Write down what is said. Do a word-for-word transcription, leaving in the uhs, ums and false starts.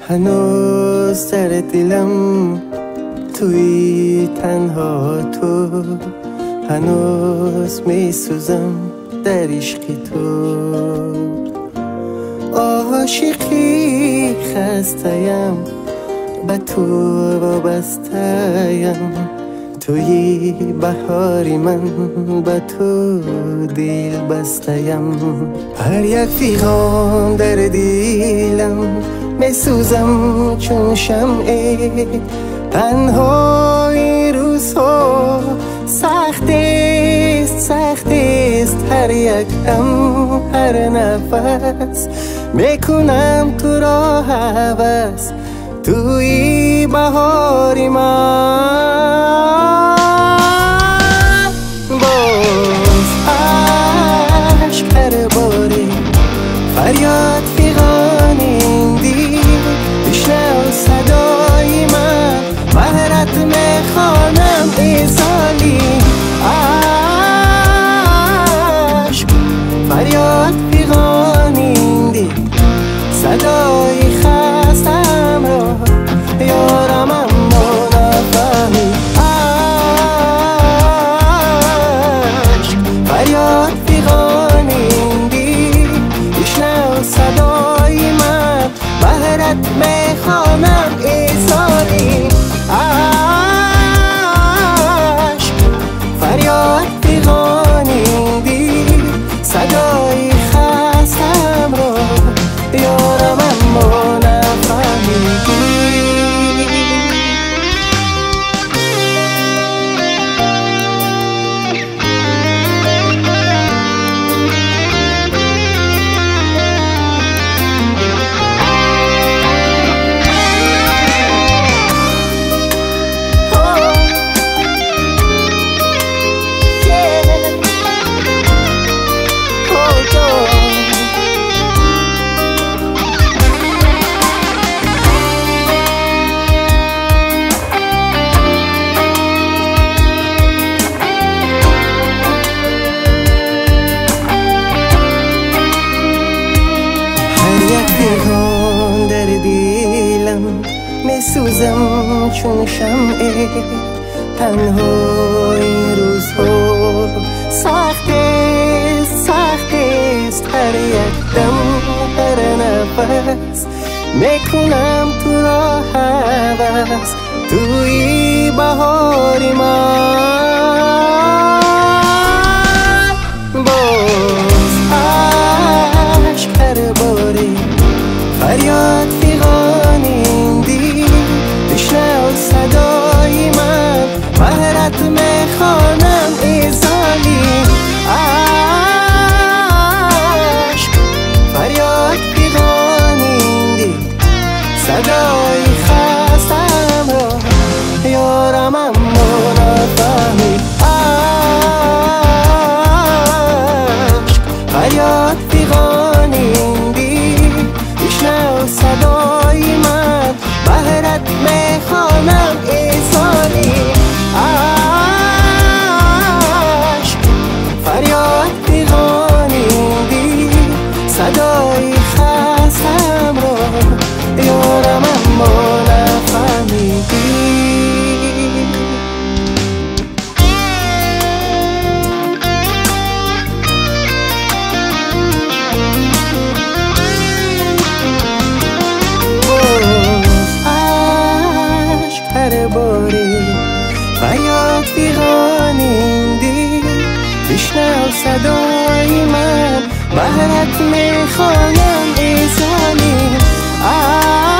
هنوز در دلم توی تنها تو، هنوز می سوزم در عشق تو. عاشقی خسته‌ام، به تو وابسته‌ام، توی بهاری من به تو دل بسته‌ام. هر یک فیغان در دلم می سوزم چون شمعه، تنها این روزها سخت است، سخت است. هر یک دم، هر نفس میکنم تو را هوس، توی بهاری من. باز عشق هر باره فریاد فیغان این دل، بشنو صدای من، بهرت میخوانم ای سالی. عشق فریاد فیغان این دل، صدای خستم را یارم اما نفهمی. عشق فریاد فیغان این دل، بشنو صدای من، بهرت میخوانم ای سالی. عشق فریاد فیغان این دل، صدای خستم را یارم اما نفهمیدی. در دلم می سوزم چون شمعه، تنها این روزها سخت است، سخت است. هر یک دم، هر نفس میکنم تو را هوس، توی بهاری من. باز عشق هر باره فریاد فیغان این دل، بشنو صدای من، بهرت میخوانم ای سالی. عشق فریاد فیغان این دل، صدای خستم را یارم اما نفهمی. عشق فریاد فیغان این دل، بشنو صدای من، بهرت میخوانم ای سالی. عشق فریاد فیغان این دل، صدای خستم را یارم اما نفهمیدی. هر باره فریاد فیغان این دل، بشنو صدای من، بهرت میخوانم ای سالی.